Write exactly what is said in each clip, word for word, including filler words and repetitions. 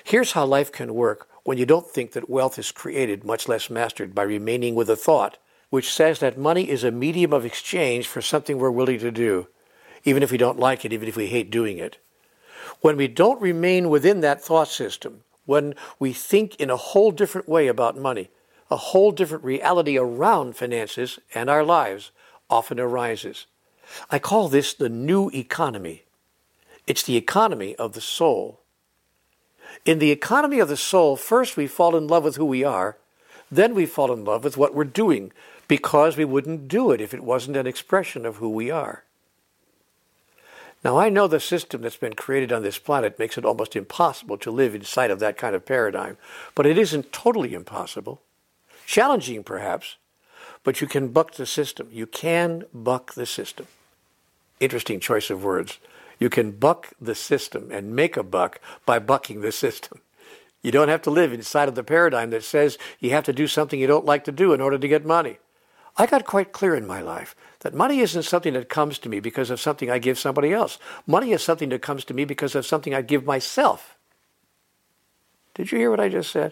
Here's how life can work when you don't think that wealth is created, much less mastered, by remaining with a thought which says that money is a medium of exchange for something we're willing to do, even if we don't like it, even if we hate doing it. When we don't remain within that thought system, when we think in a whole different way about money, a whole different reality around finances and our lives often arises. I call this the new economy. It's the economy of the soul. In the economy of the soul, first we fall in love with who we are, then we fall in love with what we're doing, because we wouldn't do it if it wasn't an expression of who we are. Now, I know the system that's been created on this planet makes it almost impossible to live inside of that kind of paradigm, but it isn't totally impossible. Challenging, perhaps, but you can buck the system. You can buck the system. Interesting choice of words. You can buck the system and make a buck by bucking the system. You don't have to live inside of the paradigm that says you have to do something you don't like to do in order to get money. I got quite clear in my life that money isn't something that comes to me because of something I give somebody else. Money is something that comes to me because of something I give myself. Did you hear what I just said?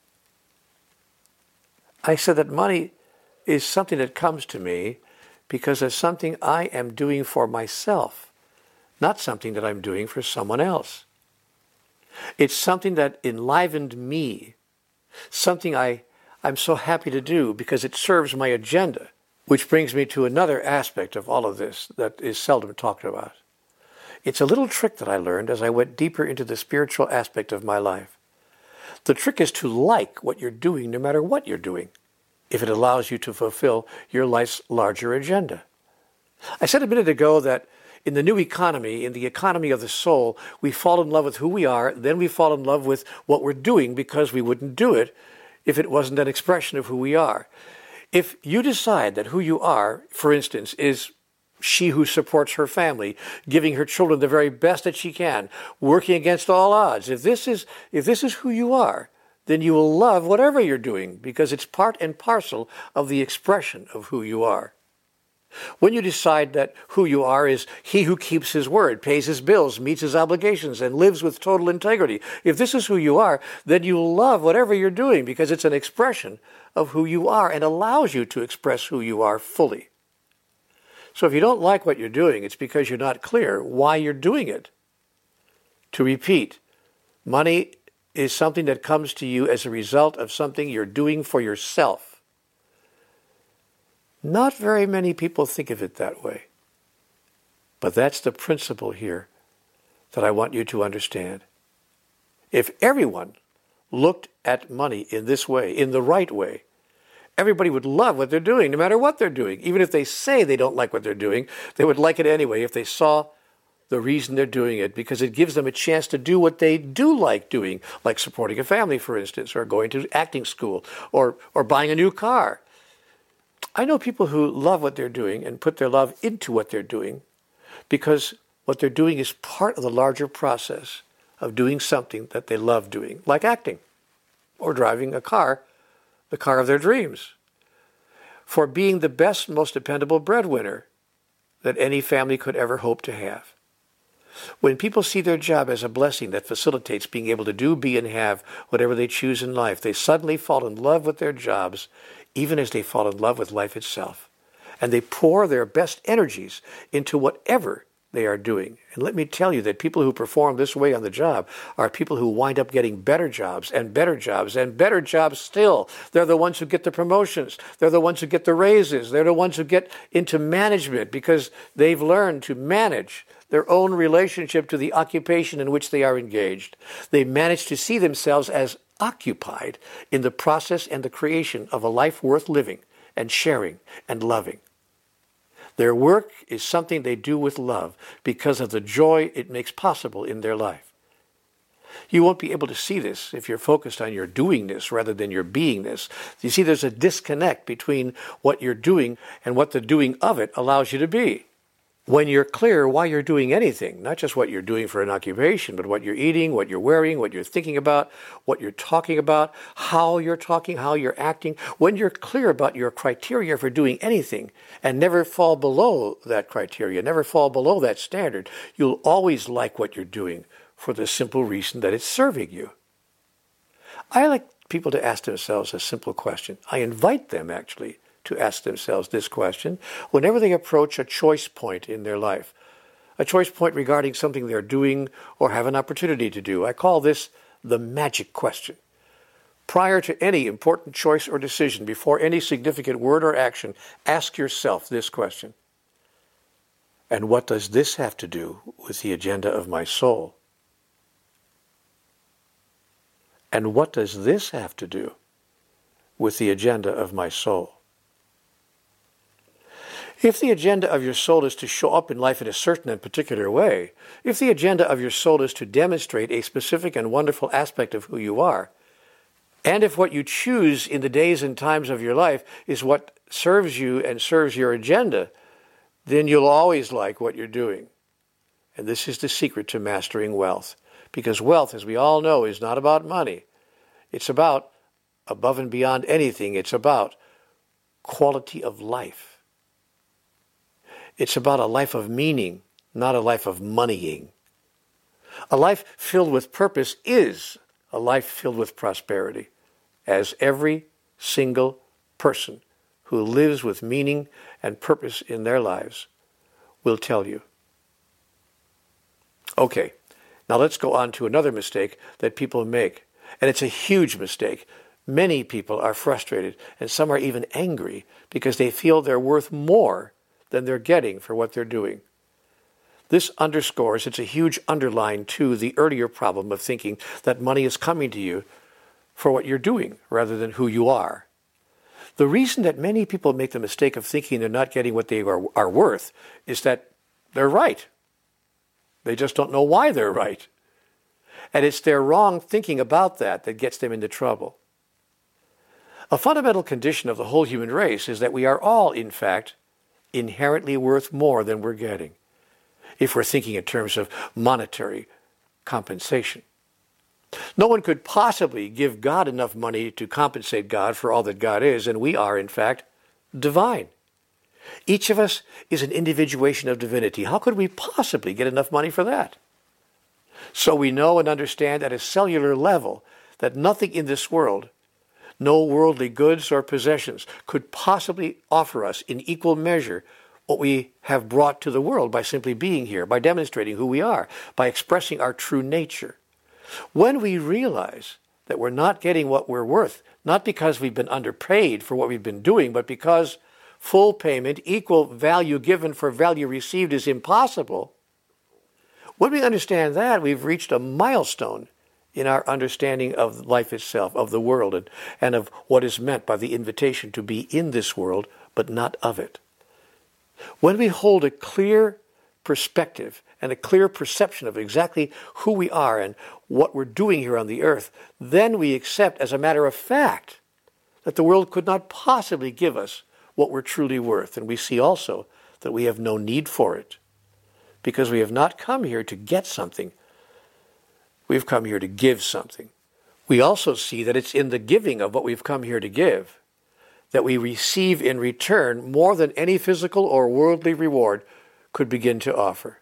I said that money is something that comes to me because of something I am doing for myself, not something that I'm doing for someone else. It's something that enlivened me, something I, I'm so happy to do because it serves my agenda, which brings me to another aspect of all of this that is seldom talked about. It's a little trick that I learned as I went deeper into the spiritual aspect of my life. The trick is to like what you're doing no matter what you're doing, if it allows you to fulfill your life's larger agenda. I said a minute ago that in the new economy, in the economy of the soul, we fall in love with who we are, then we fall in love with what we're doing because we wouldn't do it if it wasn't an expression of who we are. If you decide that who you are, for instance, is she who supports her family, giving her children the very best that she can, working against all odds, if this is if this is who you are, then you will love whatever you're doing because it's part and parcel of the expression of who you are. When you decide that who you are is he who keeps his word, pays his bills, meets his obligations, and lives with total integrity, if this is who you are, then you will love whatever you're doing because it's an expression of who you are and allows you to express who you are fully. So if you don't like what you're doing, it's because you're not clear why you're doing it. To repeat, money is something that comes to you as a result of something you're doing for yourself. Not very many people think of it that way. But that's the principle here that I want you to understand. If everyone looked at money in this way, in the right way, everybody would love what they're doing, no matter what they're doing. Even if they say they don't like what they're doing, they would like it anyway if they saw the reason they're doing it, because it gives them a chance to do what they do like doing, like supporting a family, for instance, or going to acting school, or, or buying a new car. I know people who love what they're doing and put their love into what they're doing because what they're doing is part of the larger process of doing something that they love doing, like acting or driving a car, the car of their dreams, for being the best, most dependable breadwinner that any family could ever hope to have. When people see their job as a blessing that facilitates being able to do, be, and have whatever they choose in life, they suddenly fall in love with their jobs, even as they fall in love with life itself. And they pour their best energies into whatever they are doing. And let me tell you that people who perform this way on the job are people who wind up getting better jobs and better jobs and better jobs still. They're the ones who get the promotions. They're the ones who get the raises. They're the ones who get into management because they've learned to manage their own relationship to the occupation in which they are engaged. They manage to see themselves as occupied in the process and the creation of a life worth living and sharing and loving. Their work is something they do with love because of the joy it makes possible in their life. You won't be able to see this if you're focused on your doingness rather than your beingness. You see, there's a disconnect between what you're doing and what the doing of it allows you to be. When you're clear why you're doing anything, not just what you're doing for an occupation, but what you're eating, what you're wearing, what you're thinking about, what you're talking about, how you're talking, how you're acting, when you're clear about your criteria for doing anything and never fall below that criteria, never fall below that standard, you'll always like what you're doing for the simple reason that it's serving you. I like people to ask themselves a simple question. I invite them, actually, to ask themselves this question whenever they approach a choice point in their life, a choice point regarding something they're doing or have an opportunity to do. I call this the magic question. Prior to any important choice or decision, before any significant word or action, ask yourself this question. And what does this have to do with the agenda of my soul? And what does this have to do with the agenda of my soul? If the agenda of your soul is to show up in life in a certain and particular way, if the agenda of your soul is to demonstrate a specific and wonderful aspect of who you are, and if what you choose in the days and times of your life is what serves you and serves your agenda, then you'll always like what you're doing. And this is the secret to mastering wealth. Because wealth, as we all know, is not about money. It's about, above and beyond anything, it's about quality of life. It's about a life of meaning, not a life of moneying. A life filled with purpose is a life filled with prosperity, as every single person who lives with meaning and purpose in their lives will tell you. Okay, now let's go on to another mistake that people make, and it's a huge mistake. Many people are frustrated, and some are even angry because they feel they're worth more than they're getting for what they're doing. This underscores, it's a huge underline to the earlier problem of thinking that money is coming to you for what you're doing rather than who you are. The reason that many people make the mistake of thinking they're not getting what they are, are worth is that they're right. They just don't know why they're right. And it's their wrong thinking about that that gets them into trouble. A fundamental condition of the whole human race is that we are all, in fact, inherently worth more than we're getting, if we're thinking in terms of monetary compensation. No one could possibly give God enough money to compensate God for all that God is, and we are, in fact, divine. Each of us is an individuation of divinity. How could we possibly get enough money for that? So we know and understand at a cellular level that nothing in this world, no worldly goods or possessions, could possibly offer us in equal measure what we have brought to the world by simply being here, by demonstrating who we are, by expressing our true nature. When we realize that we're not getting what we're worth, not because we've been underpaid for what we've been doing, but because full payment, equal value given for value received is impossible, when we understand that, we've reached a milestone in our understanding of life itself, of the world, and, and of what is meant by the invitation to be in this world, but not of it. When we hold a clear perspective and a clear perception of exactly who we are and what we're doing here on the earth, then we accept as a matter of fact that the world could not possibly give us what we're truly worth. And we see also that we have no need for it, because we have not come here to get something. We've come here to give something. We also see that it's in the giving of what we've come here to give that we receive in return more than any physical or worldly reward could begin to offer.